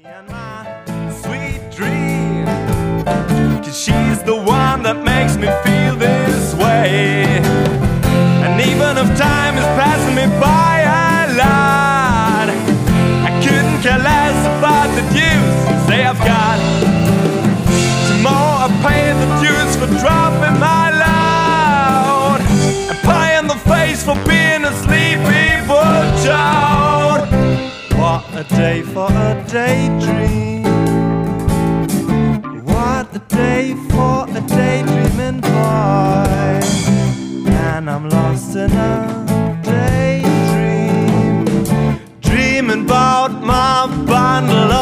And my sweet dream, 'cause she's the one that makes me feel this way. And even if time is passing me by a lot, I couldn't care less about the dues they have got. Tomorrow I pay the dues for dropping my load, and pie in the face for being a sleepy toad. What a day for a daydream. What a day for a daydreaming boy. And I'm lost in a daydream, dreaming about my bundle